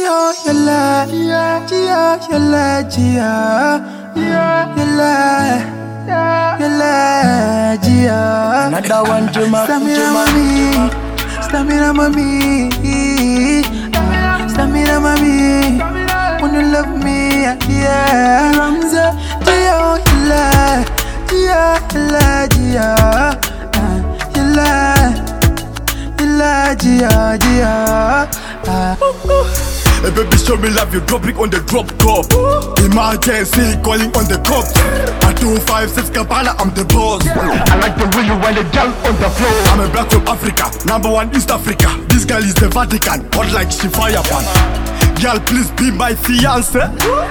Gia, yalla, Gia, yalla, Gia, yalla, Gia. Another one to my Stamina, mommy, stamina, mommy. When you love me, yeah. Ramza, Gia, yalla, Gia, yalla, Gia. Hey baby, show me love, you drop it on the drop cup. Emergency, calling on the cops. At 256 Kampala, I'm the boss. I like the way you wind the girl on the floor. I'm a black from Africa, #1 East Africa. This girl is the Vatican, hot like she firepan. Girl, please be my fiance.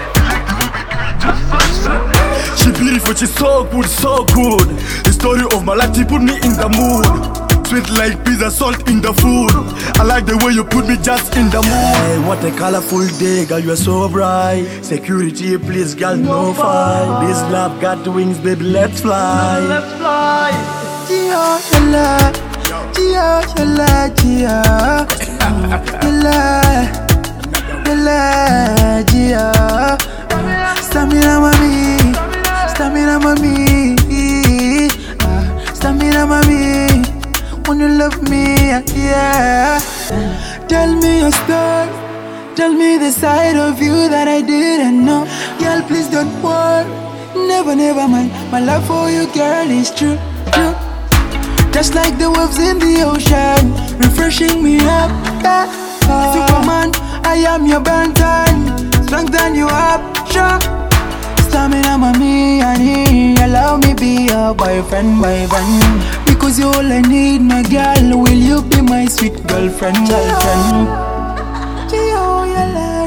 She beautiful, she's so good, so good. The story of my life, she put me in the mood. Sweet like pizza, salt in the food. I like the way you put me just in the mood. Hey, what a colorful day, girl, you are so bright. Security, please, girl, no fight. This love got wings, baby, let's fly. Let's fly. Gia, yalla, Gia. Stamina, mommy, stamina, mommy. When you love me, yeah. Tell me your story. Tell me the side of you that I didn't know. Girl, please don't worry. Never mind. My love for you, girl, is true. Just like the waves in the ocean, refreshing me up. Yeah. Superman, I am your Bantan. Strengthen you up, sure. Stamina, mommy, honey. Allow me be your boyfriend. Because you're all I need, my girl. Will you be my sweet girlfriend? Gio, yalla.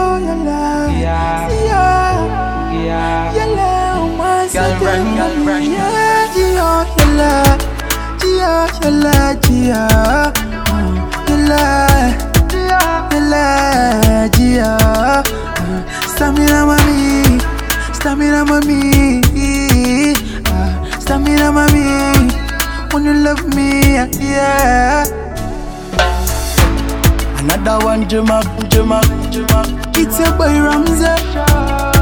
Yalla, my Girlfriend. Yeah, Gio, yalla. Gia. Stamina, mommy. Stamina, mommy. When you love me, yeah. Another one, Juma. It's your boy Ramza.